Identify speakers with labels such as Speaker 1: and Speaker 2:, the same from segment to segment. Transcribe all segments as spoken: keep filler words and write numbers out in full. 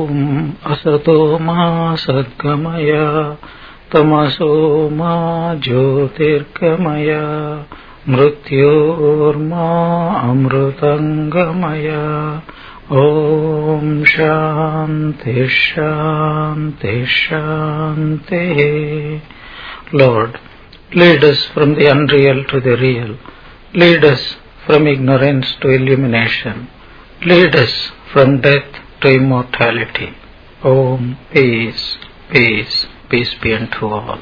Speaker 1: Om Asato Ma Sadgamaya Tamaso Ma Jyotirgamaya Mrityorma Amrutangamaya. Om Shanti Shanti Shanti. Lord, lead us from the unreal to the real. Lead us from ignorance to illumination. Lead us from death to immortality. Om, peace, peace, peace be unto all.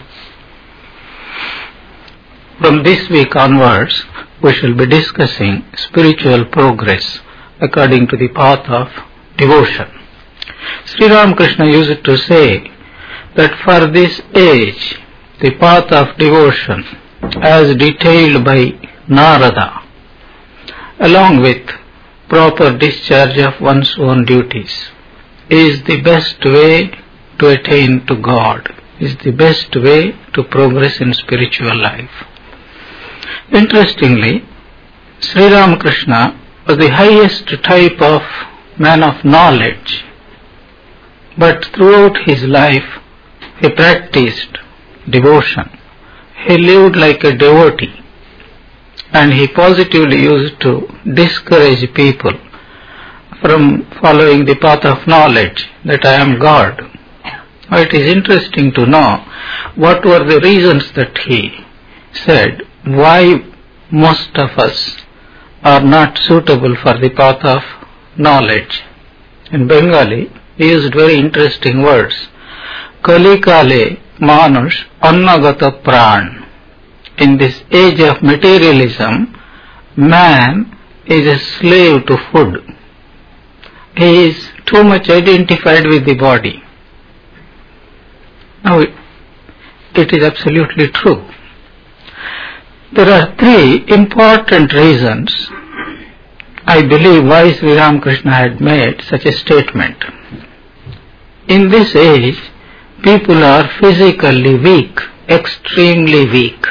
Speaker 1: From this week onwards, we shall be discussing spiritual progress according to the path of devotion. Sri Ramakrishna used to say that for this age, the path of devotion, as detailed by Narada, along with proper discharge of one's own duties, is the best way to attain to God, is the best way to progress in spiritual life. Interestingly, Sri Ramakrishna was the highest type of man of knowledge, but throughout his life he practiced devotion. He lived like a devotee, and he positively used to discourage people from following the path of knowledge that I am God. It is interesting to know what were the reasons that he said why most of us are not suitable for the path of knowledge. In Bengali, he used very interesting words. Kali kale manush annagata pran. In this age of materialism, man is a slave to food. He is too much identified with the body. Now, it is absolutely true. There are three important reasons, I believe, why Sri Ramakrishna had made such a statement. In this age, people are physically weak, extremely weak.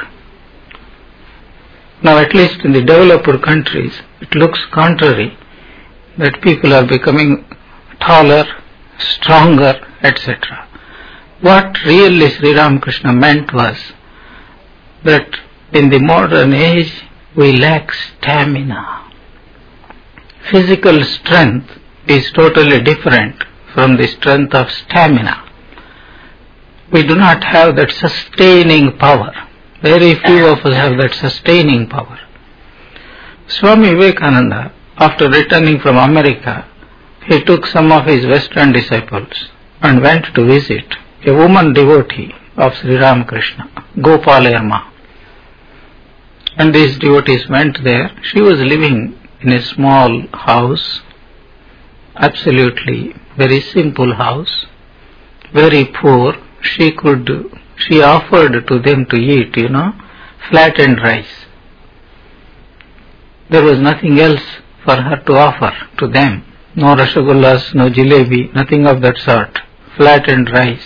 Speaker 1: Now, at least in the developed countries, it looks contrary, that people are becoming taller, stronger, et cetera. What really Sri Ramakrishna meant was that in the modern age, we lack stamina. Physical strength is totally different from the strength of stamina. We do not have that sustaining power. Very few of us have that sustaining power. Swami Vivekananda, after returning from America, he took some of his Western disciples and went to visit a woman devotee of Sri Ramakrishna, Gopalayamma. And these devotees went there. She was living in a small house, absolutely very simple house, very poor. She could, she offered to them to eat, you know, flattened rice. There was nothing else for her to offer to them. No rasagullas, no jalebi, nothing of that sort. Flattened rice.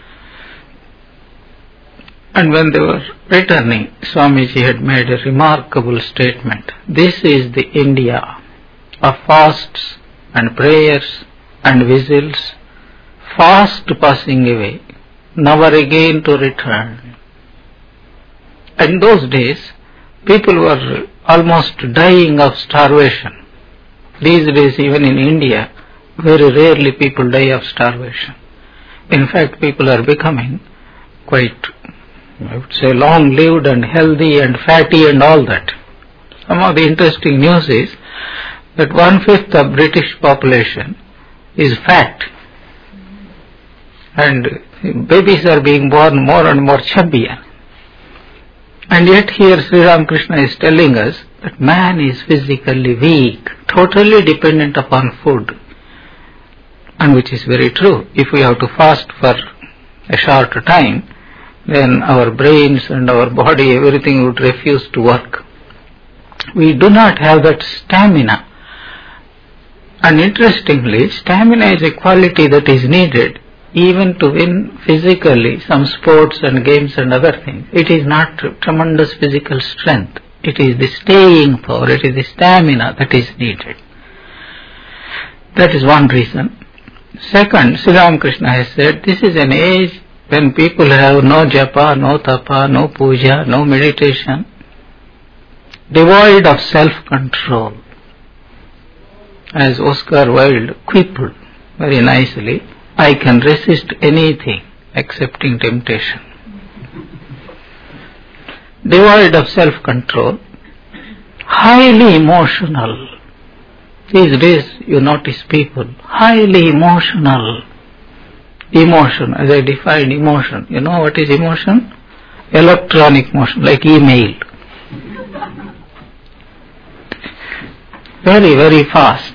Speaker 1: And when they were returning, Swamiji had made a remarkable statement. This is the India of fasts and prayers and vigils, fast passing away, never again to return. In those days, people were almost dying of starvation. These days, even in India, very rarely people die of starvation. In fact, people are becoming quite, I would say, long-lived and healthy and fatty and all that. Some of the interesting news is that one-fifth of British population is fat, and babies are being born more and more chubbier. And yet here Sri Ramakrishna is telling us that man is physically weak, totally dependent upon food. And which is very true. If we have to fast for a short time, then our brains and our body, everything would refuse to work. We do not have that stamina. And interestingly, stamina is a quality that is needed even to win physically some sports and games and other things. It is not tremendous physical strength. It is the staying power, it is the stamina that is needed. That is one reason. Second, Sri Ramakrishna has said, this is an age when people have no japa, no tapa, no puja, no meditation, devoid of self-control. As Oscar Wilde quipped very nicely, I can resist anything excepting temptation. Devoid of self-control, highly emotional. These days you notice people, highly emotional. Emotion, as I defined emotion, you know what is emotion? Electronic motion, like email. Very, very fast.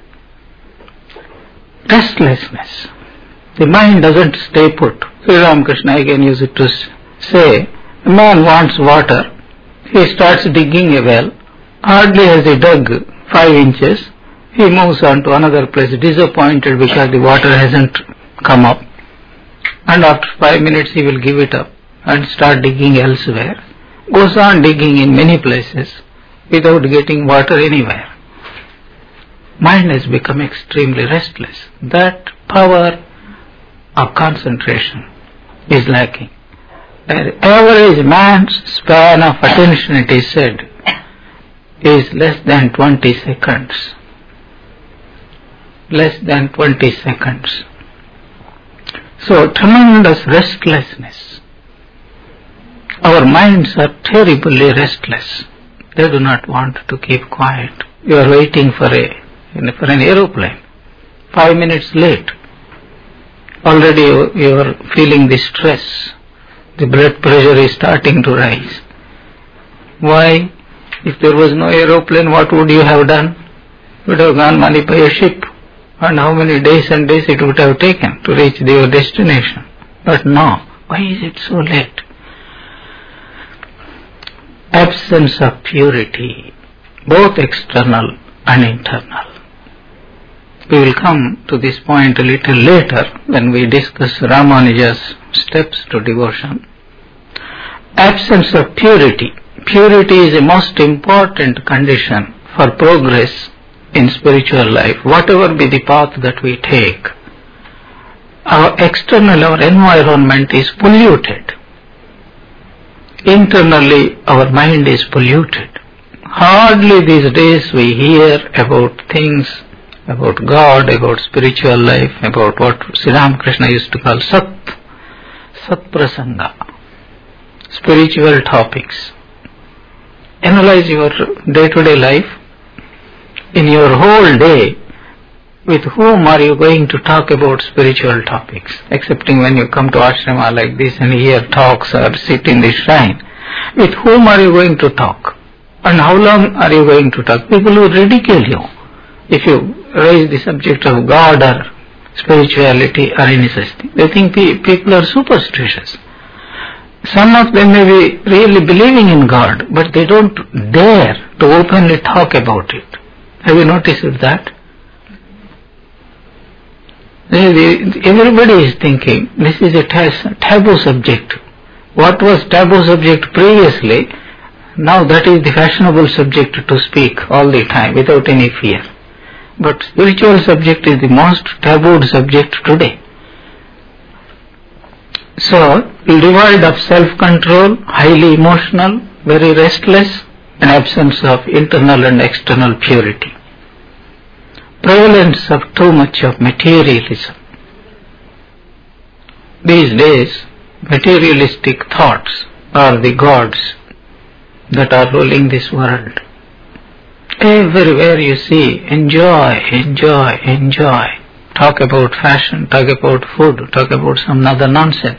Speaker 1: Restlessness. The mind doesn't stay put. Sri Ramakrishna again used it to say, a man wants water, he starts digging a well, hardly has he dug five inches, he moves on to another place, disappointed because the water hasn't come up, and after five minutes he will give it up and start digging elsewhere, goes on digging in many places without getting water anywhere. Mind has become extremely restless. That power of concentration is lacking. The average man's span of attention, it is said, is less than twenty seconds. Less than twenty seconds. So, tremendous restlessness. Our minds are terribly restless. They do not want to keep quiet. You are waiting for a for an aeroplane. Five minutes late. Already you, you are feeling the stress. The blood pressure is starting to rise. Why? If there was no aeroplane, what would you have done? You would have gone money by a ship. And how many days and days it would have taken to reach your destination. But no. Why is it so late? Absence of purity, both external and internal. We will come to this point a little later when we discuss Ramanuja's steps to devotion. Absence of purity. Purity is a most important condition for progress in spiritual life, whatever be the path that we take. Our external, our environment is polluted. Internally, our mind is polluted. Hardly these days we hear about things, about God, about spiritual life, about what Sri Ramakrishna used to call Sat, Sat Prasanga, spiritual topics. Analyze your day-to-day life. In your whole day, with whom are you going to talk about spiritual topics? Excepting when you come to ashrama like this and hear talks or sit in the shrine. With whom are you going to talk? And how long are you going to talk? People will ridicule you if you raise the subject of God or spirituality or any such thing. They think people are superstitious. Some of them may be really believing in God, but they don't dare to openly talk about it. Have you noticed that? Everybody is thinking this is a taboo subject. What was taboo subject previously, now that is the fashionable subject to speak all the time without any fear. But spiritual subject is the most tabooed subject today. So, devoid of self-control, highly emotional, very restless, an absence of internal and external purity. Prevalence of too much of materialism. These days, materialistic thoughts are the gods that are ruling this world. Everywhere you see, enjoy, enjoy, enjoy. Talk about fashion, talk about food, talk about some other nonsense.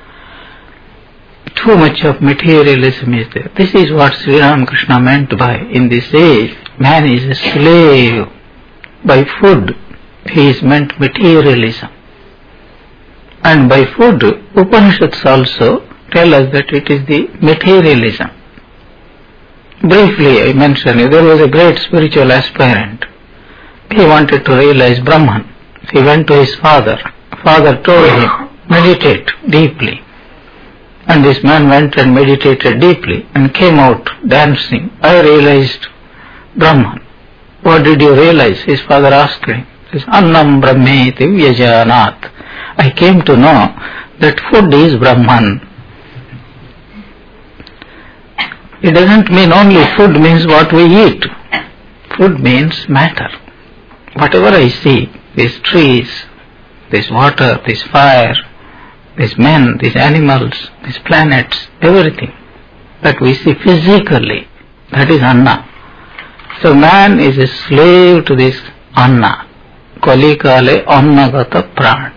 Speaker 1: Too much of materialism is there. This is what Sri Ramakrishna meant by, in this age, man is a slave. By food, he is meant materialism. And by food, Upanishads also tell us that it is the materialism. Briefly I mentioned, there was a great spiritual aspirant. He wanted to realize Brahman. He went to his father. Father told him, meditate deeply. And this man went and meditated deeply and came out dancing. I realized Brahman. What did you realize? His father asked him. This Annam Brahmeti Vyajanat. I came to know that food is Brahman. It doesn't mean only food means what we eat. Food means matter. Whatever I see, these trees, this water, this fire, these men, these animals, these planets, everything that we see physically, that is Anna. So man is a slave to this Anna. Kalikale Annagata Pran.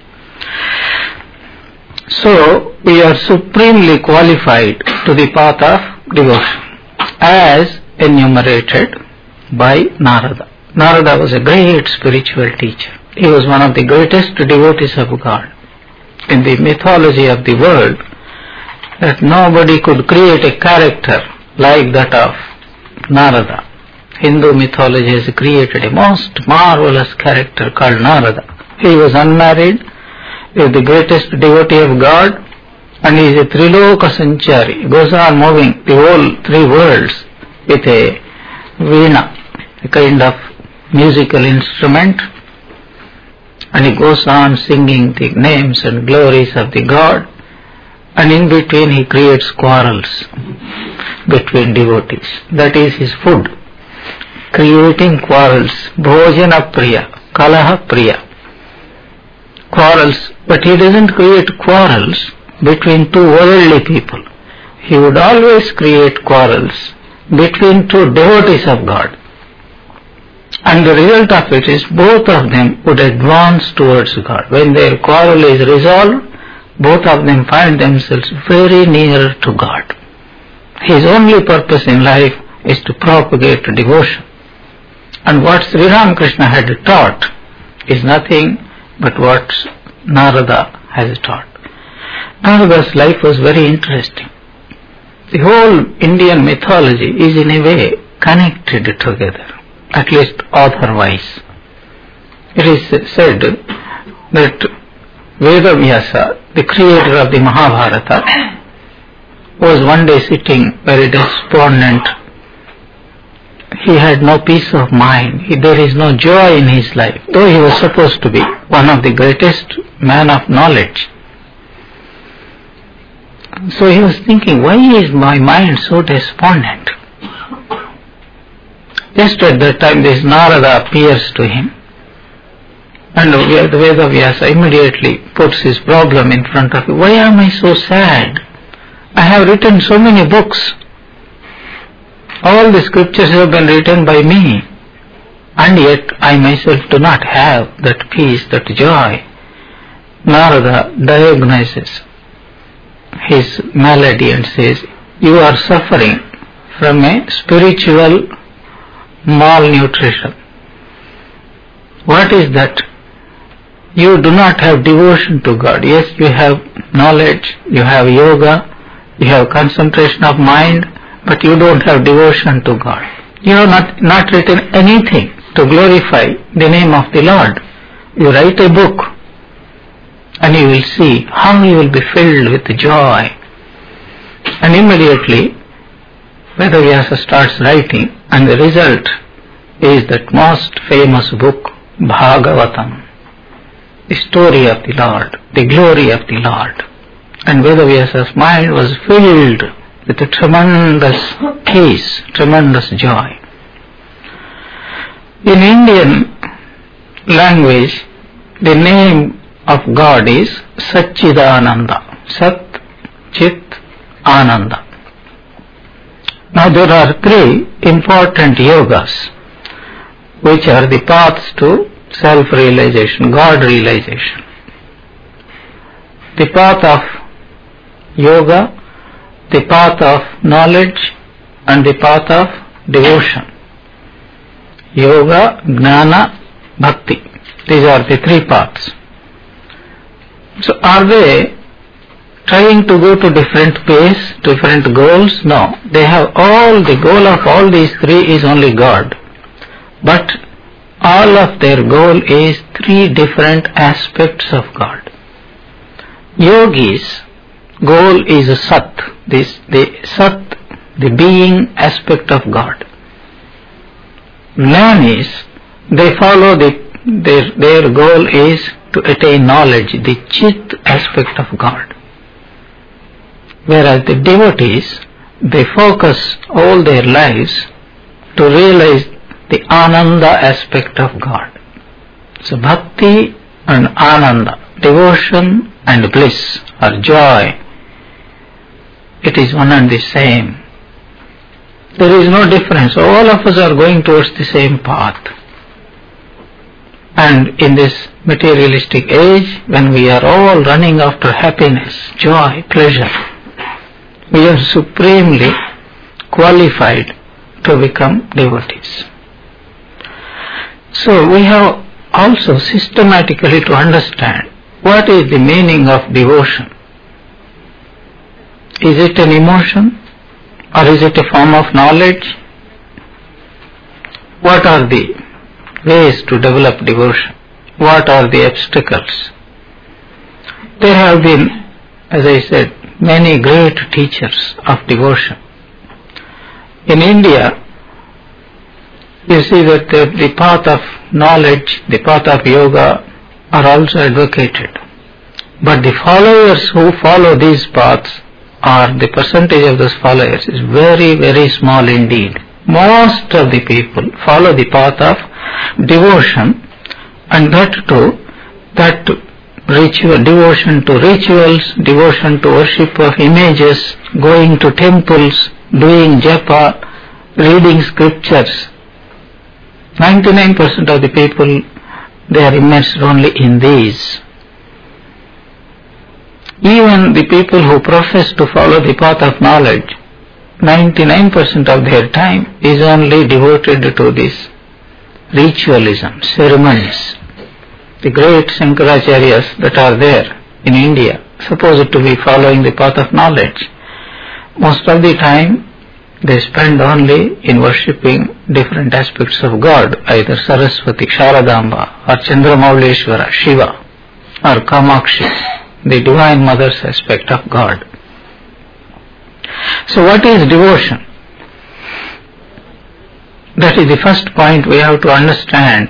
Speaker 1: So we are supremely qualified to the path of devotion as enumerated by Narada. Narada was a great spiritual teacher. He was one of the greatest devotees of God. In the mythology of the world, that nobody could create a character like that of Narada. Hindu mythology has created a most marvelous character called Narada. He was unmarried, he is the greatest devotee of God, and he is a Triloka Sanchari. He goes on moving the whole three worlds with a veena, a kind of musical instrument, and he goes on singing the names and glories of the God, and in between he creates quarrels between devotees. That is his food. Creating quarrels. Bhojana Priya, Kalaha Priya. Quarrels. But he doesn't create quarrels between two worldly people. He would always create quarrels between two devotees of God. And the result of it is both of them would advance towards God. When their quarrel is resolved, both of them find themselves very near to God. His only purpose in life is to propagate devotion. And what Sri Ramakrishna had taught is nothing but what Narada has taught. Narada's life was very interesting. The whole Indian mythology is in a way connected together, at least author-wise. It is said that Vedavyasa, the creator of the Mahabharata, was one day sitting very despondent. He had no peace of mind. He, there is no joy in his life, though he was supposed to be one of the greatest men of knowledge. So he was thinking, why is my mind so despondent? Just at that time this Narada appears to him, and the Vedavyasa immediately puts his problem in front of him. Why am I so sad? I have written so many books. All the scriptures have been written by me, and yet I myself do not have that peace, that joy. Narada diagnoses his malady and says, you are suffering from a spiritual malnutrition. What is that? You do not have devotion to God. Yes, you have knowledge, you have yoga, you have concentration of mind, but you don't have devotion to God. You have not, not written anything to glorify the name of the Lord. You write a book and you will see how you will be filled with joy. And immediately Vedavyasa starts writing, and the result is that most famous book, Bhagavatam, the story of the Lord, the glory of the Lord. And Vedavyasa's mind was filled with a tremendous peace, tremendous joy. In Indian language, the name of God is Satchidananda. Sat, Chit, Ananda. Now there are three important yogas which are the paths to self-realization, God-realization. The path of yoga, the path of knowledge, and the path of devotion. Yoga, Jnana, Bhakti. These are the three paths. So are they trying to go to different pace, different goals? No. They have all, the goal of all these three is only God. But all of their goal is three different aspects of God. Yogis' goal is Sat, this, the Sat, the being aspect of God. Jnanis, they follow the their, their goal is to attain knowledge, the Chit aspect of God. Whereas the devotees, they focus all their lives to realize the Ananda aspect of God. So Bhakti and Ananda, devotion and bliss or joy, it is one and the same. There is no difference. All of us are going towards the same path. And in this materialistic age, when we are all running after happiness, joy, pleasure, we are supremely qualified to become devotees. So we have also systematically to understand what is the meaning of devotion. Is it an emotion or is it a form of knowledge? What are the ways to develop devotion? What are the obstacles? There have been, as I said, many great teachers of devotion. In India, you see that the, the path of knowledge, the path of yoga are also advocated. But the followers who follow these paths, or the percentage of those followers is very, very small indeed. Most of the people follow the path of devotion, and that too, that ritual, devotion to rituals, devotion to worship of images, going to temples, doing japa, reading scriptures. ninety-nine percent of the people, they are immersed only in these. Even the people who profess to follow the path of knowledge, ninety-nine percent of their time is only devoted to this ritualism, ceremonies. The great Shankaracharyas that are there in India, supposed to be following the path of knowledge, most of the time they spend only in worshipping different aspects of God, either Saraswati, Sharadamba, or Chandramauleshwara, Shiva, or Kamakshi, the Divine Mother's aspect of God. So what is devotion? That is the first point we have to understand.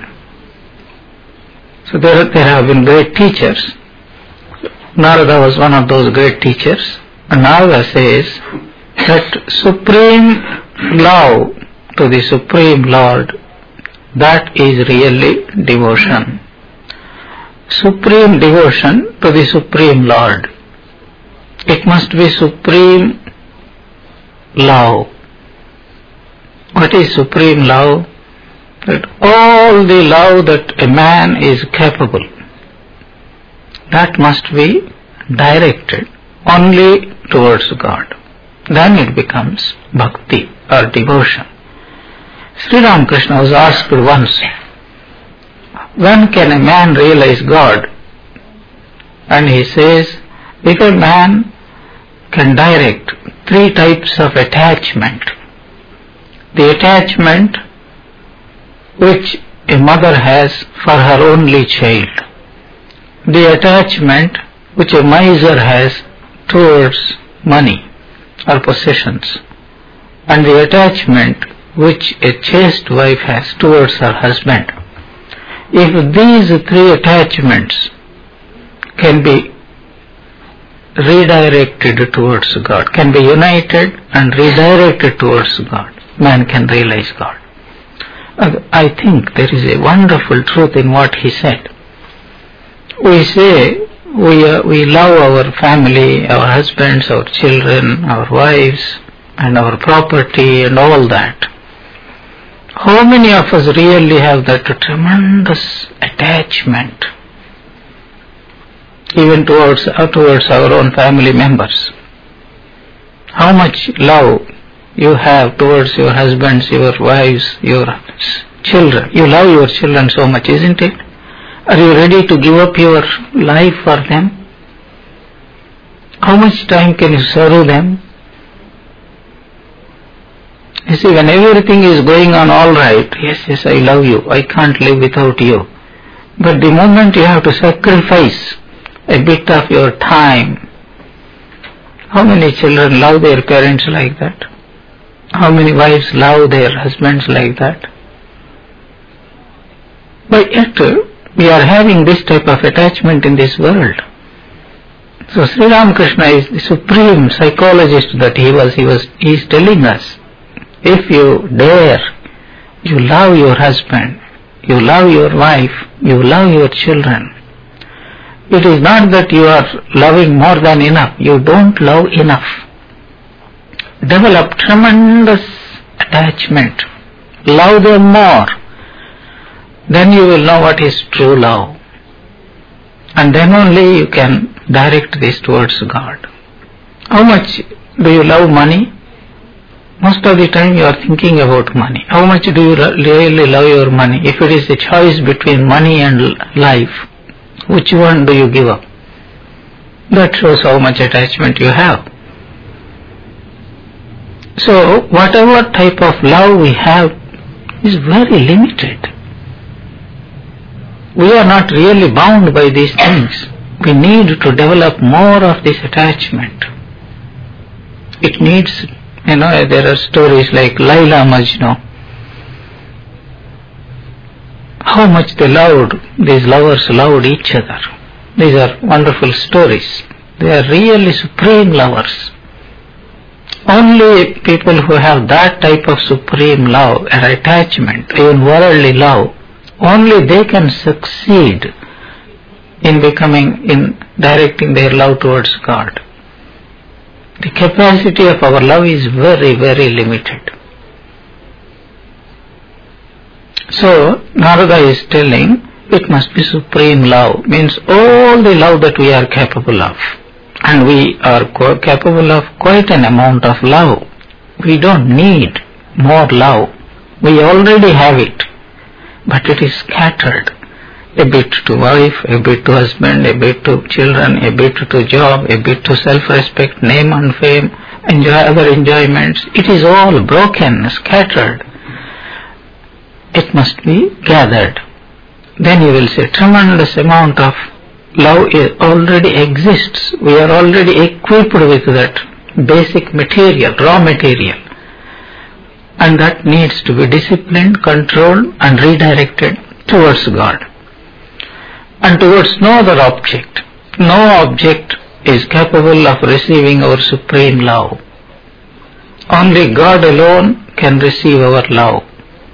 Speaker 1: So there, there have been great teachers. Narada was one of those great teachers. And Narada says that supreme love to the Supreme Lord, that is really devotion. Supreme devotion to the Supreme Lord. It must be supreme love. What is supreme love? That all the love that a man is capable, that must be directed only towards God. Then it becomes bhakti or devotion. Sri Ramakrishna was asked once, when can a man realize God? And he says, if a man can direct three types of attachment. The attachment which a mother has for her only child. The attachment which a miser has towards money or possessions. And the attachment which a chaste wife has towards her husband. If these three attachments can be redirected towards God, can be united and redirected towards God, man can realize God. I think there is a wonderful truth in what he said. We say we, uh, we love our family, our husbands, our children, our wives, and our property and all that. How many of us really have that tremendous attachment even towards, uh, towards our own family members? How much love you have towards your husbands, your wives, your children? You love your children so much, isn't it? Are you ready to give up your life for them? How much time can you serve them? You see, when everything is going on all right, yes, yes, I love you, I can't live without you. But the moment you have to sacrifice a bit of your time, how many children love their parents like that? How many wives love their husbands like that? But yet we are having this type of attachment in this world. So Sri Ramakrishna is the supreme psychologist that he was. He was. He is telling us, if you dare, you love your husband, you love your wife, you love your children. It is not that you are loving more than enough. You don't love enough. Develop tremendous attachment. Love them more. Then you will know what is true love. And then only you can direct this towards God. How much do you love money? Most of the time you are thinking about money. How much do you really love your money? If it is a choice between money and life, which one do you give up? That shows how much attachment you have. So whatever type of love we have is very limited. We are not really bound by these things. We need to develop more of this attachment. It needs, you know, there are stories like Laila Majnu. How much they loved, these lovers loved each other. These are wonderful stories. They are really supreme lovers. Only people who have that type of supreme love and attachment, even worldly love, only they can succeed in becoming, in directing their love towards God. The capacity of our love is very, very limited. So, Narada is telling, it must be supreme love, means all the love that we are capable of. And we are capable of quite an amount of love. We don't need more love. We already have it. But it is scattered. A bit to wife, a bit to husband, a bit to children, a bit to job, a bit to self-respect, name and fame, enjoy other enjoyments. It is all broken, scattered. It must be gathered. Then you will say tremendous amount of love already exists. We are already equipped with that basic material, raw material. And that needs to be disciplined, controlled and redirected towards God. And towards no other object. No object is capable of receiving our supreme love. Only God alone can receive our love.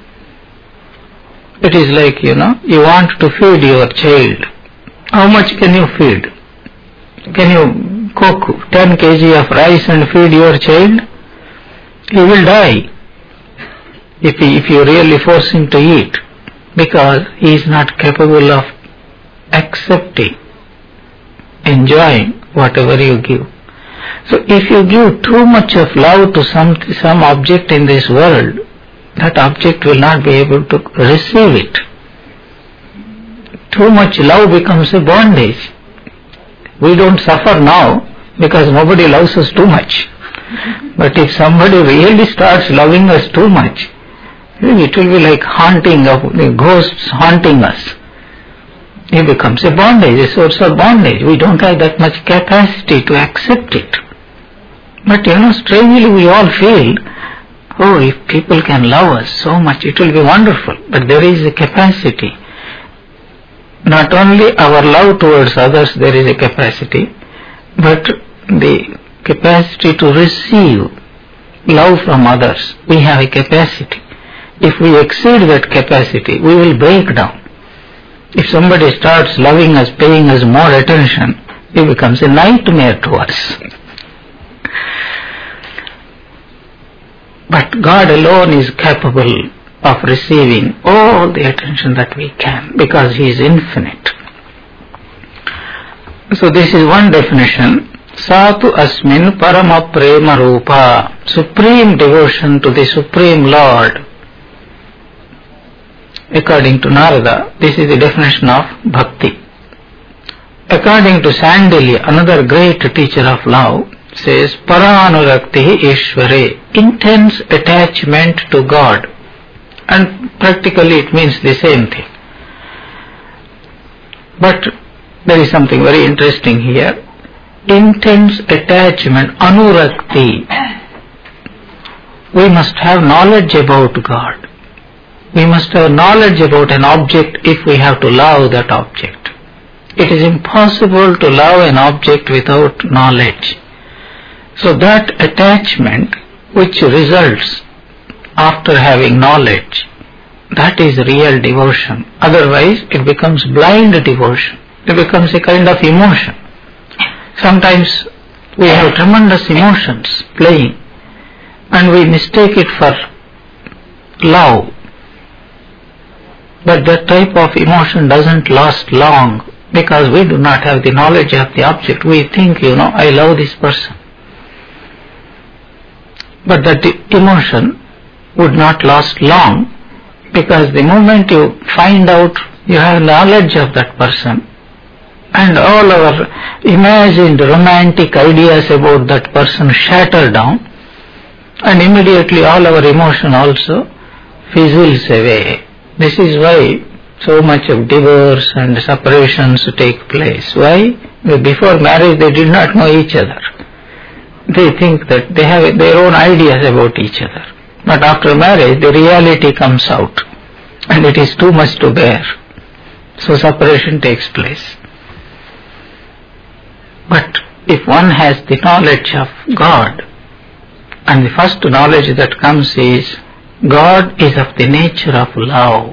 Speaker 1: It is like, you know, you want to feed your child. How much can you feed? Can you cook ten kilograms of rice and feed your child? He will die if, he, if you really force him to eat, because he is not capable of accepting, enjoying whatever you give. So if you give too much of love to some, some object in this world, that object will not be able to receive it. Too much love becomes a bondage. We don't suffer now because nobody loves us too much. But if somebody really starts loving us too much, it will be like haunting of the ghosts haunting us. It becomes a bondage, a source of bondage. We don't have that much capacity to accept it. But you know, strangely we all feel, oh, if people can love us so much, it will be wonderful. But there is a capacity. Not only our love towards others, there is a capacity, but the capacity to receive love from others, we have a capacity. If we exceed that capacity, we will break down. If somebody starts loving us, paying us more attention, it becomes a nightmare to us. But God alone is capable of receiving all the attention that we can, because He is infinite. So this is one definition. Satu asmin parama prema rupa, supreme devotion to the Supreme Lord. According to Narada, this is the definition of bhakti. According to Sandilya, another great teacher of love, says Paranurakti Ishvare, intense attachment to God. And practically it means the same thing. But there is something very interesting here. Intense attachment, anurakti. We must have knowledge about God. we must have knowledge about an object if we have to love that object. It is impossible to love an object without knowledge. So that attachment which results after having knowledge, that is real devotion. Otherwise it becomes blind devotion. It becomes a kind of emotion. Sometimes we have tremendous emotions playing and we mistake it for love. But that type of emotion doesn't last long because we do not have the knowledge of the object. We think, you know, I love this person. But that emotion would not last long because the moment you find out you have knowledge of that person and all our imagined romantic ideas about that person shatter down and immediately all our emotion also fizzles away. This is why so much of divorce and separations take place. Why? Before marriage they did not know each other. They think that they have their own ideas about each other. But after marriage the reality comes out and it is too much to bear. So separation takes place. But if one has the knowledge of God, and the first knowledge that comes is God is of the nature of love.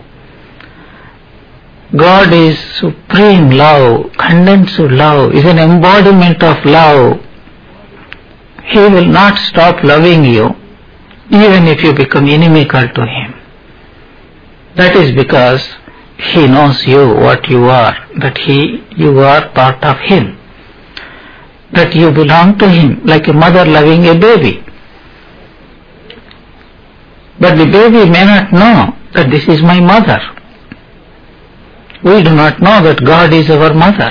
Speaker 1: God is supreme love, condensed love, is an embodiment of love. He will not stop loving you even if you become inimical to Him. That is because He knows you, what you are, that He, you are part of Him, that you belong to Him, like a mother loving a baby. But the baby may not know that this is my mother. We do not know that God is our mother,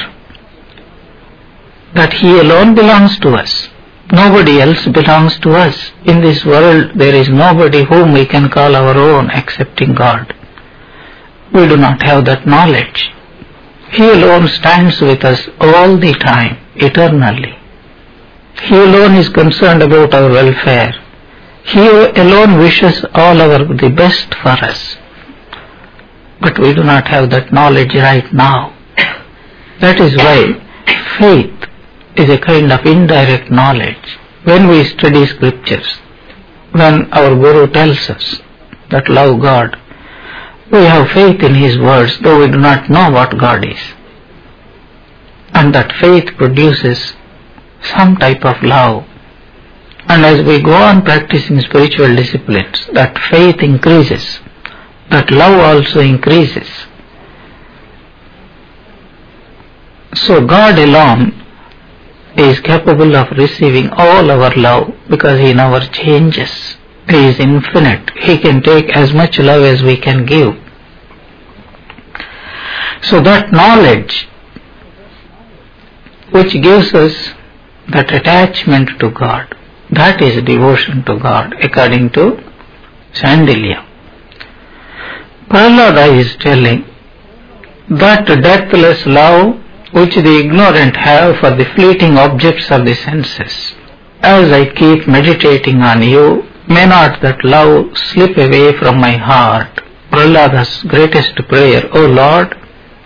Speaker 1: that He alone belongs to us. Nobody else belongs to us. In this world there is nobody whom we can call our own excepting God. We do not have that knowledge. He alone stands with us all the time, eternally. He alone is concerned about our welfare. He alone wishes all our the best for us. But we do not have that knowledge right now. That is why faith is a kind of indirect knowledge. When we study scriptures, when our Guru tells us that love God, we have faith in His words, though we do not know what God is. And that faith produces some type of love. And as we go on practicing spiritual disciplines, that faith increases, that love also increases. So God alone is capable of receiving all our love because He never changes. He is infinite. He can take as much love as we can give. So that knowledge which gives us that attachment to God, that is devotion to God according to Sandilya. Prahlada is telling that deathless love which the ignorant have for the fleeting objects of the senses. As I keep meditating on you, may not that love slip away from my heart. Prahlada's greatest prayer, O Lord,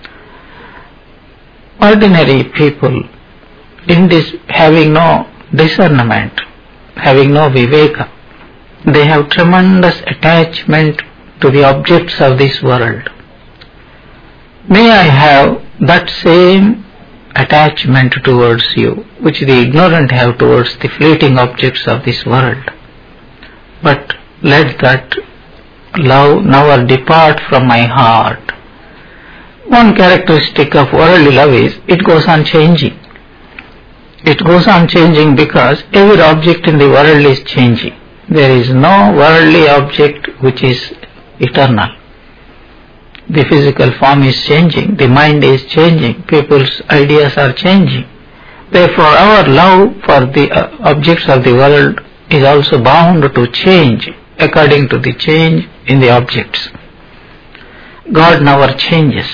Speaker 1: ordinary people, in this having no discernment, having no viveka, they have tremendous attachment to the objects of this world. May I have that same attachment towards you which the ignorant have towards the fleeting objects of this world. But let that love never depart from my heart. One characteristic of worldly love is it goes on changing. It goes on changing because every object in the world is changing. There is no worldly object which is eternal. The physical form is changing, the mind is changing, people's ideas are changing. Therefore our love for the uh, objects of the world is also bound to change according to the change in the objects. God never changes.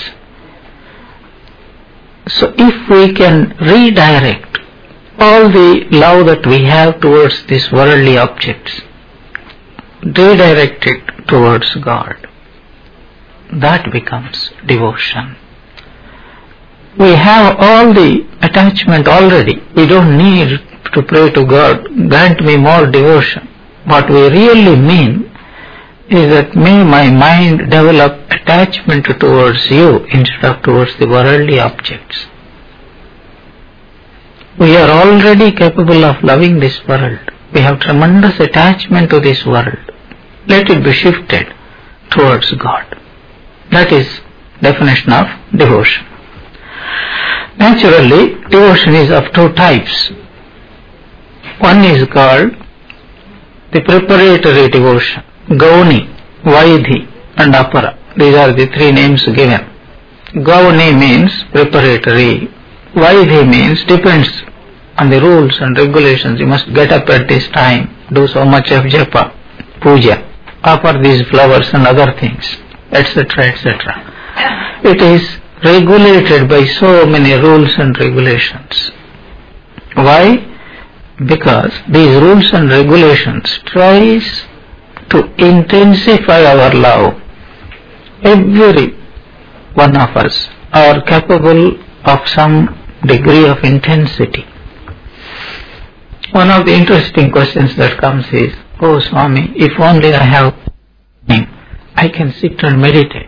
Speaker 1: So if we can redirect all the love that we have towards these worldly objects, redirect it towards God, that becomes devotion. We have all the attachment already. We don't need to pray to God, grant me more devotion. What we really mean is that may my mind develop attachment towards you instead of towards the worldly objects. We are already capable of loving this world. We have tremendous attachment to this world. Let it be shifted towards God. That is definition of devotion. Naturally, devotion is of two types. One is called the preparatory devotion, Gauni, Vaidhi and Apara. These are the three names given. Gauni means preparatory. Vaidhi means depends on the rules and regulations. You must get up at this time, do so much of japa, puja, offer these flowers and other things, et cetera, et cetera. It is regulated by so many rules and regulations. Why? Because these rules and regulations tries to intensify our love. Every one of us are capable of some degree of intensity. One of the interesting questions that comes is, oh Swami, if only I have time, I can sit and meditate.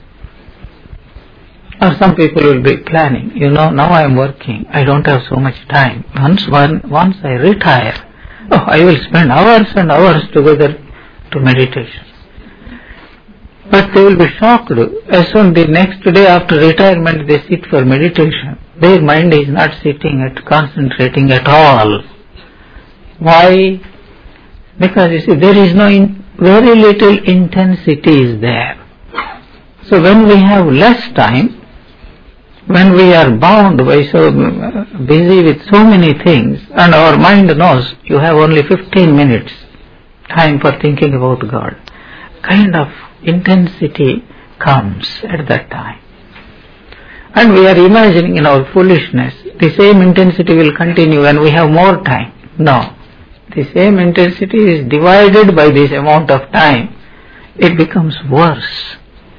Speaker 1: Or some people will be planning, you know, now I am working, I don't have so much time. Once one, once I retire, oh, I will spend hours and hours together to meditation. But they will be shocked as soon the next day after retirement they sit for meditation. Their mind is not sitting at concentrating at all. Why? Because you see, there is no, in, very little intensity is there. So when we have less time, when we are bound by so busy with so many things, and our mind knows you have only fifteen minutes time for thinking about God, kind of intensity comes at that time. And we are imagining in our foolishness, the same intensity will continue when we have more time. No. The same intensity is divided by this amount of time. It becomes worse.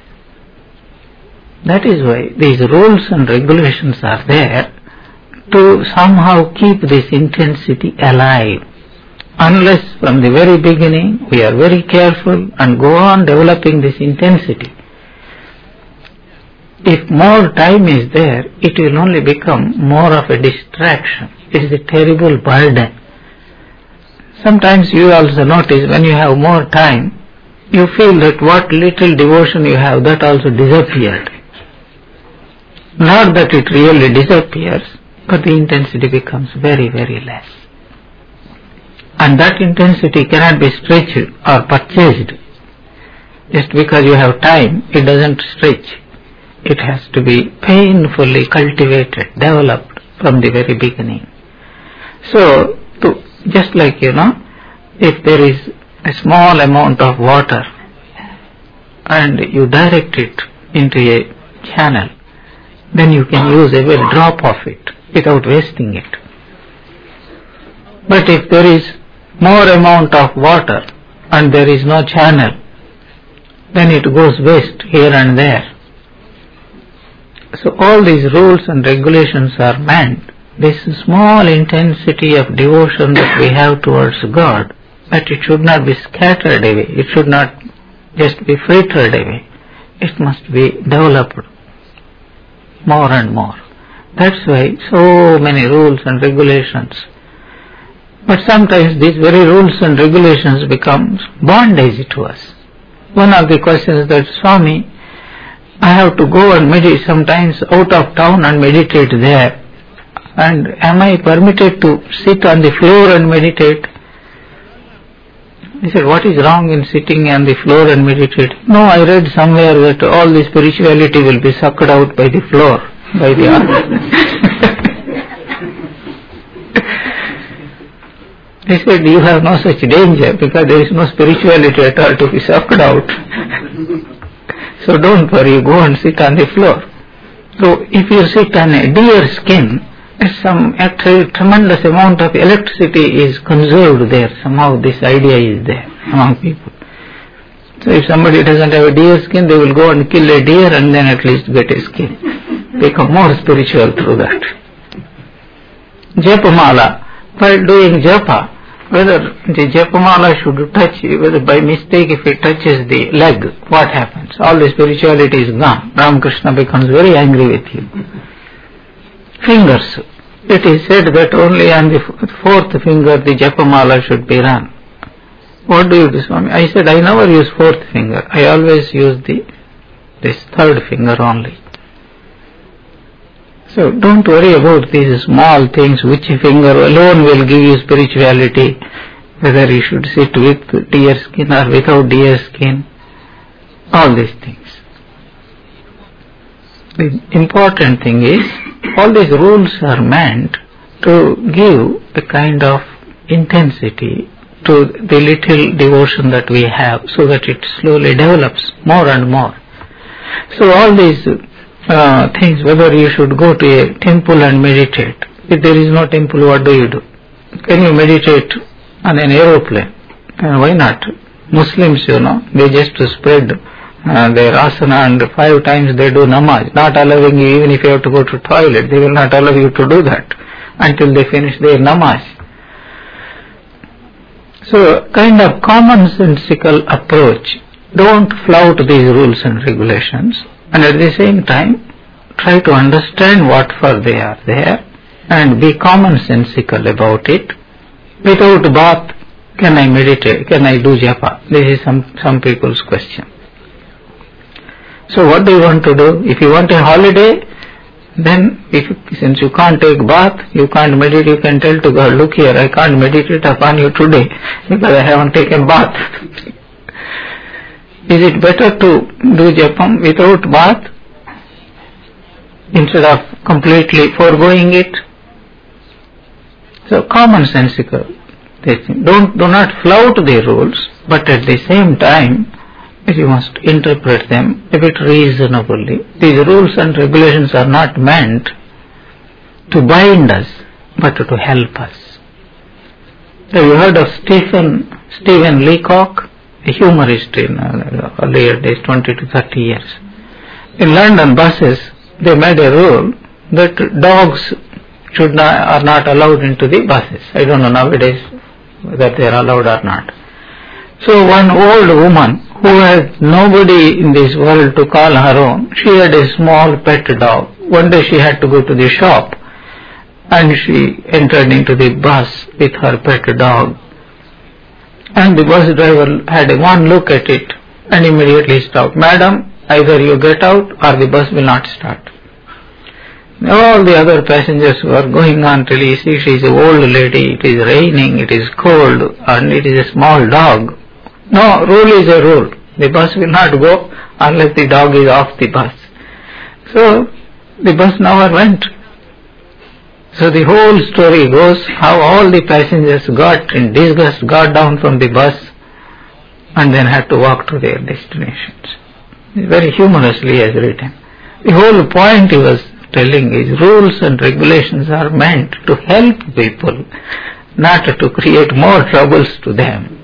Speaker 1: That is why these rules and regulations are there to somehow keep this intensity alive. Unless from the very beginning we are very careful and go on developing this intensity, if more time is there, it will only become more of a distraction. It is a terrible burden. Sometimes you also notice when you have more time, you feel that what little devotion you have, that also disappeared. Not that it really disappears, but the intensity becomes very, very less. And that intensity cannot be stretched or purchased. Just because you have time, it doesn't stretch. It has to be painfully cultivated, developed from the very beginning. So, to, just like, you know, if there is a small amount of water and you direct it into a channel, then you can use a very drop of it without wasting it. But if there is more amount of water and there is no channel, then it goes waste here and there. So all these rules and regulations are meant, this small intensity of devotion that we have towards God, that it should not be scattered away, it should not just be frittered away, it must be developed more and more. That's why so many rules and regulations. But sometimes these very rules and regulations become bondage to us. One of the questions that, Swami, I have to go and meditate sometimes out of town and meditate there. And am I permitted to sit on the floor and meditate? He said, what is wrong in sitting on the floor and meditate? No, I read somewhere that all the spirituality will be sucked out by the floor, by the earth. He said, you have no such danger because there is no spirituality at all to be sucked out. So don't worry, go and sit on the floor. So if you sit on a deer skin, some a tremendous amount of electricity is conserved there. Somehow this idea is there among people. So if somebody doesn't have a deer skin, they will go and kill a deer and then at least get a skin. Become more spiritual through that. Japamala. While doing japa, whether the japamala should touch, whether by mistake if it touches the leg, what happens? All the spirituality is gone. Ramakrishna becomes very angry with you. Fingers. It is said that only on the fourth finger the japamala should be run. What do you do, Swami? I said, I never use fourth finger. I always use the this third finger only. So don't worry about these small things, which finger alone will give you spirituality, whether you should sit with deer skin or without deer skin, all these things. The important thing is, all these rules are meant to give a kind of intensity to the little devotion that we have, so that it slowly develops more and more. So all these uh, things, whether you should go to a temple and meditate. If there is no temple, what do you do? Can you meditate on an aeroplane? Uh, why not? Muslims, you know, they just spread uh, their asana and five times they do namaz, not allowing you, even if you have to go to toilet, they will not allow you to do that until they finish their namaz. So, kind of commonsensical approach. Don't flout these rules and regulations, and at the same time, try to understand what for they are there, and be commonsensical about it. Without bath, can I meditate? Can I do japa? This is some, some people's question. So, what do you want to do? If you want a holiday, then if since you can't take bath, you can't meditate, you can tell to God, look here, I can't meditate upon you today because I haven't taken bath. Is it better to do japam without bath instead of completely foregoing it? So commonsensical. Don't do not flout the rules, but at the same time you must interpret them a bit reasonably. These rules and regulations are not meant to bind us, but to help us. Have you heard of Stephen Stephen Leacock, a humorist in uh, earlier days, twenty to thirty years? In London buses, they made a rule that dogs should not, are not allowed into the buses. I don't know nowadays whether they are allowed or not. So one old woman who had nobody in this world to call her own, she had a small pet dog. One day she had to go to the shop and she entered into the bus with her pet dog. And the bus driver had one look at it and immediately stopped. Madam, either you get out or the bus will not start. All the other passengers were going on till you see she is an old lady, it is raining, it is cold, and it is a small dog. No, rule is a rule. The bus will not go unless the dog is off the bus. So, the bus never went. So the whole story goes how all the passengers got in disgust, got down from the bus and then had to walk to their destinations. Very humorously he has written. The whole point he was telling is rules and regulations are meant to help people, not to create more troubles to them.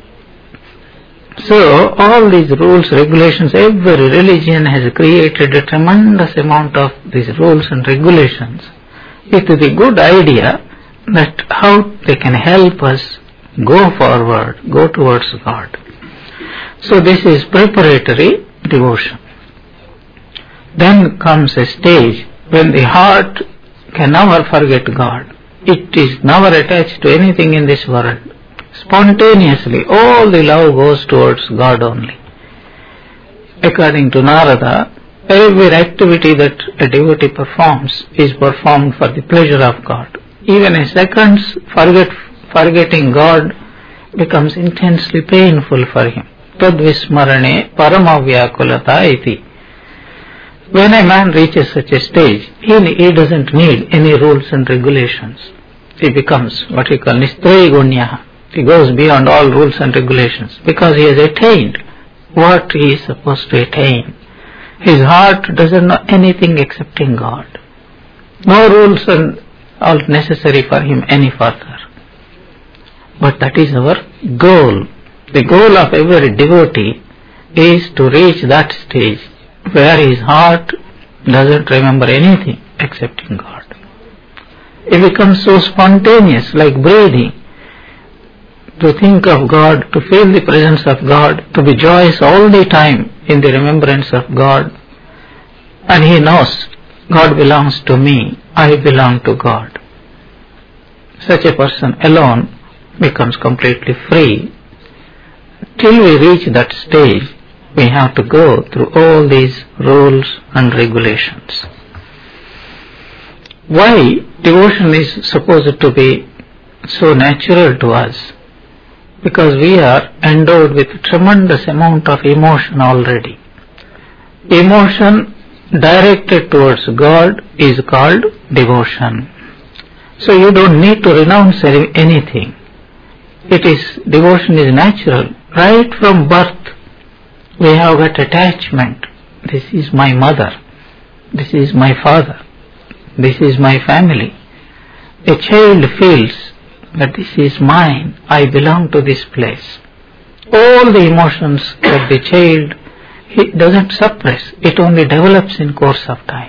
Speaker 1: So all these rules, regulations, every religion has created a tremendous amount of these rules and regulations with the good idea that how they can help us go forward, go towards God. So this is preparatory devotion. Then comes a stage when the heart can never forget God. It is never attached to anything in this world. Spontaneously, all the love goes towards God only. According to Narada, every activity that a devotee performs is performed for the pleasure of God. Even a second's forget, forgetting God becomes intensely painful for him. Tadvismarane paramavyakulata iti. When a man reaches such a stage, he, he doesn't need any rules and regulations. He becomes what we call nistrayi gunyaha. He goes beyond all rules and regulations because he has attained what he is supposed to attain. His heart doesn't know anything excepting God. No rules are necessary for him any further. But that is our goal. The goal of every devotee is to reach that stage where his heart doesn't remember anything excepting God. It becomes so spontaneous, like breathing, to think of God, to feel the presence of God, to be joyous all the time in the remembrance of God. And he knows God belongs to me, I belong to God. Such a person alone becomes completely free. Till we reach that stage, we have to go through all these rules and regulations. Why devotion is supposed to be so natural to us? Because we are endowed with a tremendous amount of emotion already. Emotion directed towards God is called devotion. So you don't need to renounce anything. It is, devotion is natural. Right from birth, we have got attachment. This is my mother. This is my father. This is my family. A child feels that this is mine. I belong to this place. All the emotions that the child, he doesn't suppress. It only develops in course of time.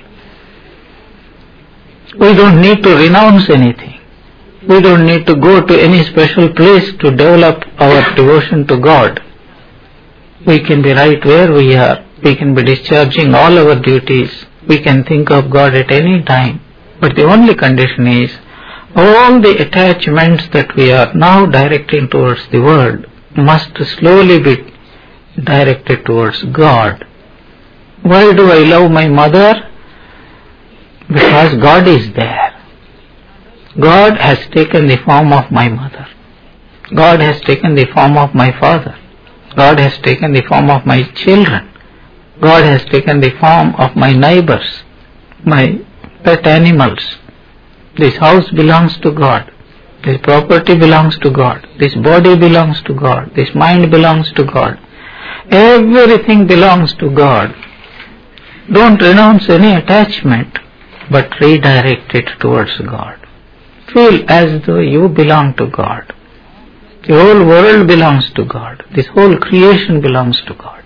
Speaker 1: We don't need to renounce anything. We don't need to go to any special place to develop our devotion to God. We can be right where we are. We can be discharging all our duties. We can think of God at any time. But the only condition is, all the attachments that we are now directing towards the world must slowly be directed towards God. Why do I love my mother? Because God is there. God has taken the form of my mother. God has taken the form of my father. God has taken the form of my children. God has taken the form of my neighbors, my pet animals. This house belongs to God. This property belongs to God. This body belongs to God. This mind belongs to God. Everything belongs to God. Don't renounce any attachment, but redirect it towards God. Feel as though you belong to God. The whole world belongs to God. This whole creation belongs to God.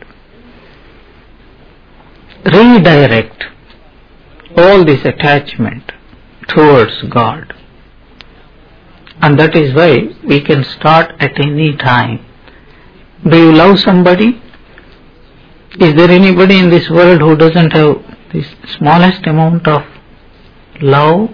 Speaker 1: Redirect all this attachment towards God. And that is why we can start at any time. Do you love somebody? Is there anybody in this world who doesn't have the smallest amount of love?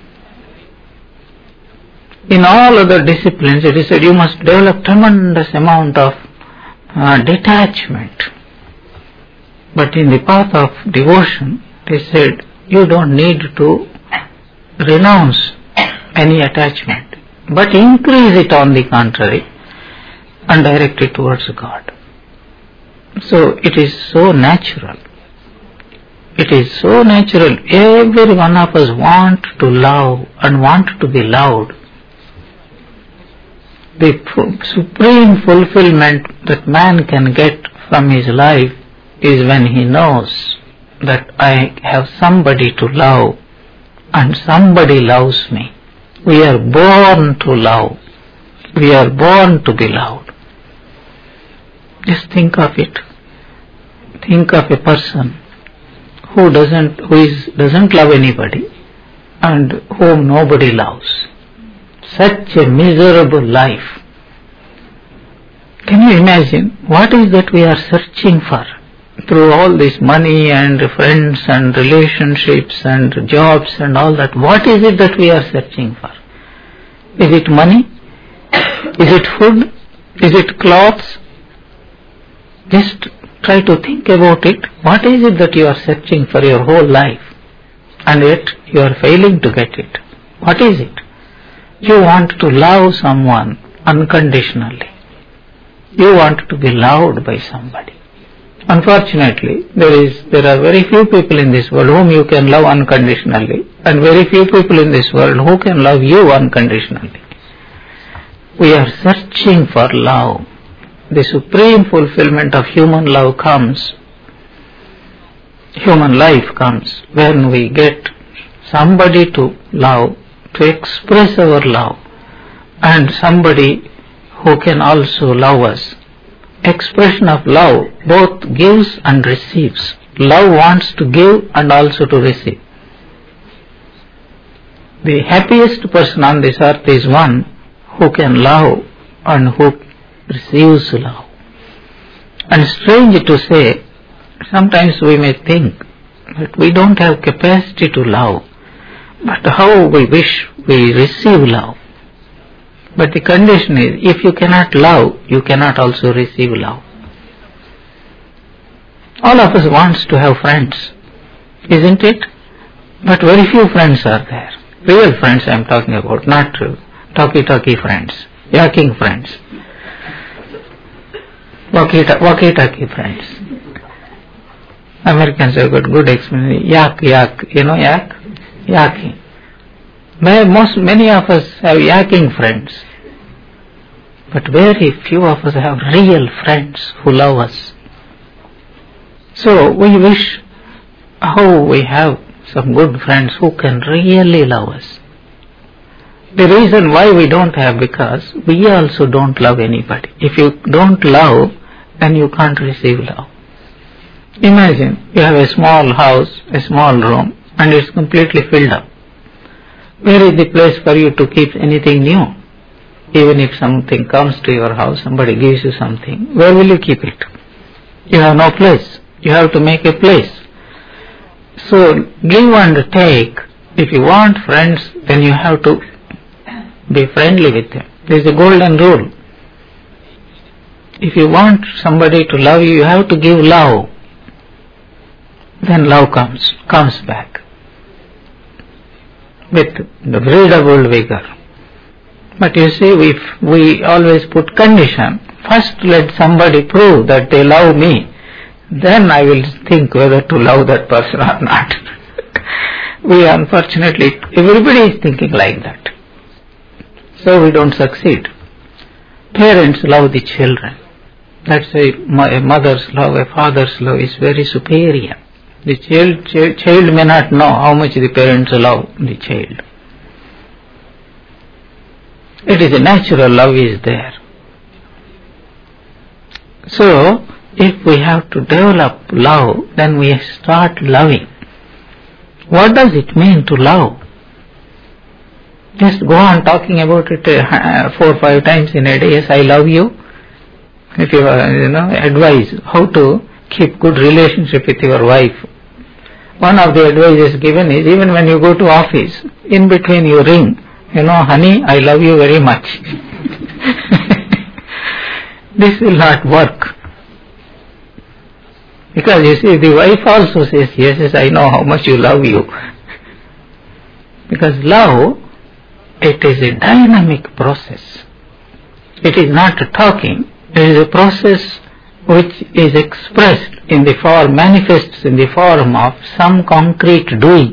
Speaker 1: In all other disciplines, it is said you must develop tremendous amount of uh, detachment. But in the path of devotion, it is said you don't need to renounce any attachment, but increase it on the contrary and direct it towards God. So it is so natural. It is so natural. Every one of us want to love and want to be loved. The supreme fulfillment that man can get from his life is when he knows that I have somebody to love and somebody loves me. We are born to love. We are born to be loved. Just think of it. Think of a person who doesn't, who is, doesn't love anybody and whom nobody loves. Such a miserable life. Can you imagine what is that we are searching for? Through all this money and friends and relationships and jobs and all that, what is it that we are searching for? Is it money? Is it food? Is it clothes? Just try to think about it. What is it that you are searching for your whole life? And yet you are failing to get it. What is it? You want to love someone unconditionally. You want to be loved by somebody. Unfortunately, there is there are very few people in this world whom you can love unconditionally, and very few people in this world who can love you unconditionally. We are searching for love. The supreme fulfillment of human love comes, human life comes, when we get somebody to love, to express our love, and somebody who can also love us. expression of love both gives and receives. Love wants to give and also to receive. The happiest person on this earth is one who can love and who receives love. And strange to say, sometimes we may think that we don't have capacity to love, but how we wish we receive love. But the condition is, if you cannot love, you cannot also receive love. All of us wants to have friends, isn't it? But very few friends are there. Real friends I am talking about, not talkie-talkie friends, yakking friends, walkie-talkie friends. Americans have got good experience. Yak, yak, you know yak? Yakking. Most, many of us have yakking friends. But very few of us have real friends who love us. So we wish how we have some good friends who can really love us. The reason why we don't have, because we also don't love anybody. If you don't love, then you can't receive love. Imagine you have a small house, a small room, and it's completely filled up. Where is the place for you to keep anything new? Even if something comes to your house, somebody gives you something, where will you keep it? You have no place. You have to make a place. So give and take. If you want friends, then you have to be friendly with them. There is a golden rule. If you want somebody to love you, you have to give love. Then love comes, comes back with the redoubled vigor. But you see, we, we always put condition. First let somebody prove that they love me. Then I will think whether to love that person or not. We unfortunately, everybody is thinking like that. So we don't succeed. Parents love the children. That's why a mother's love, a father's love is very superior. The child, child, child may not know how much the parents love the child. It is a natural love is there. So, if we have to develop love, then we start loving. What does it mean to love? Just go on talking about it uh, four or five times in a day. Yes, I love you. If you, uh, you know, advise how to keep good relationship with your wife. One of the advices given is, even when you go to office, in between you ring, you know, honey, I love you very much. This will not work. Because you see, the wife also says, yes, yes, I know how much you love you. Because love, it is a dynamic process. It is not talking, it is a process which is expressed in the form, manifests in the form of some concrete doing.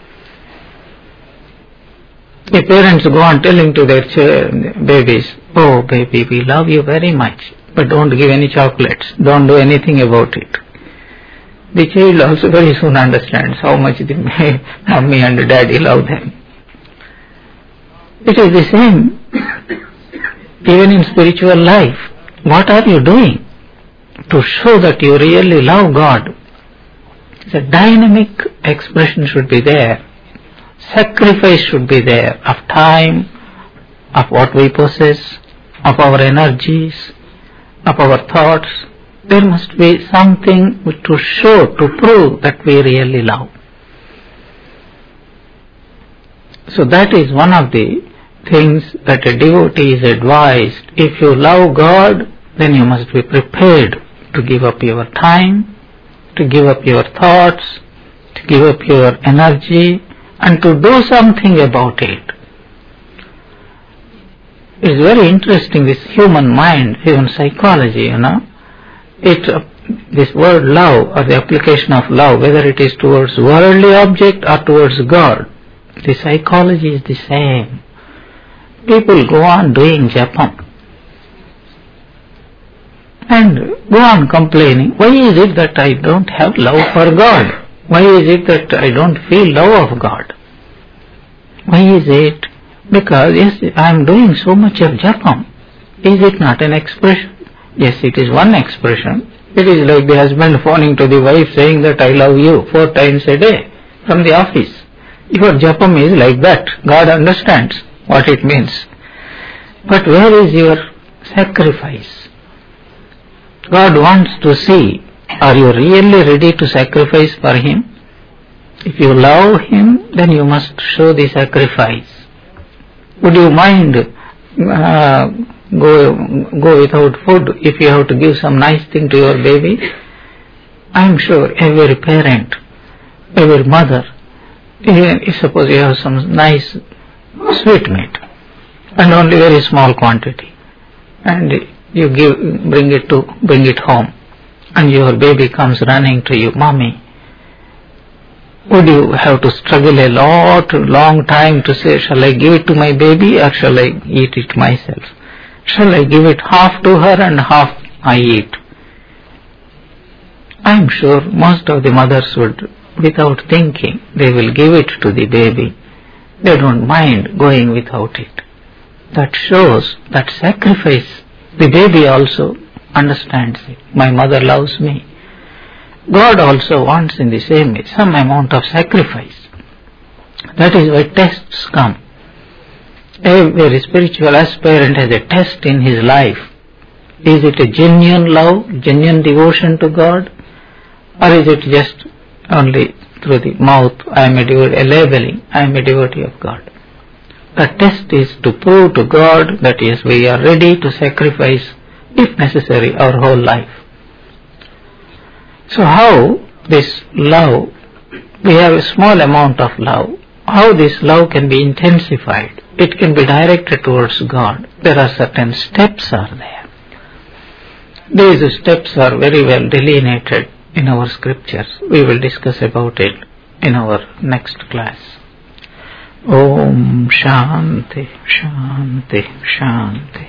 Speaker 1: The parents go on telling to their ch- babies, oh baby, we love you very much, but don't give any chocolates, don't do anything about it. The child also very soon understands how much the mommy and daddy love them. It is the same, even in spiritual life. What are you doing to show that you really love God? The dynamic expression should be there. Sacrifice should be there of time, of what we possess, of our energies, of our thoughts. There must be something to show, to prove that we really love. So that is one of the things that a devotee is advised. If you love God, then you must be prepared to give up your time, to give up your thoughts, to give up your energy, and to do something about it. It's very interesting, this human mind, human psychology, you know. It, uh, this word love, or the application of love, whether it is towards worldly object or towards God, the psychology is the same. People go on doing japam and go on complaining. Why is it that I don't have love for God? Why is it that I don't feel love of God? Why is it? Because yes, I am doing so much of japam. Is it not an expression? Yes, it is one expression. It is like the husband phoning to the wife saying that I love you four times a day from the office. Your japam is like that. God understands what it means. But where is your sacrifice? God wants to see, are you really ready to sacrifice for Him? If you love Him, then you must show the sacrifice. Would you mind uh, go go without food if you have to give some nice thing to your baby? I am sure every parent, every mother, even suppose you have some nice sweetmeat and only very small quantity, and you give bring it to bring it home, and your baby comes running to you, Mommy. Would you have to struggle a lot, long time to say, shall I give it to my baby or shall I eat it myself? Shall I give it half to her and half I eat? I am sure most of the mothers would, without thinking, they will give it to the baby. They don't mind going without it. That shows that sacrifice. The baby also understands it. My mother loves me. God also wants in the same way some amount of sacrifice. That is why tests come. Every spiritual aspirant has a test in his life. Is it a genuine love, genuine devotion to God, or is it just only through the mouth, I am a devotee, a labeling, I am a devotee of God? The test is to prove to God that yes, we are ready to sacrifice, if necessary, our whole life. So how this love, we have a small amount of love, how this love can be intensified? It can be directed towards God. There are certain steps are there. These steps are very well delineated in our scriptures. We will discuss about it in our next class. Om Shanti, Shanti, Shanti.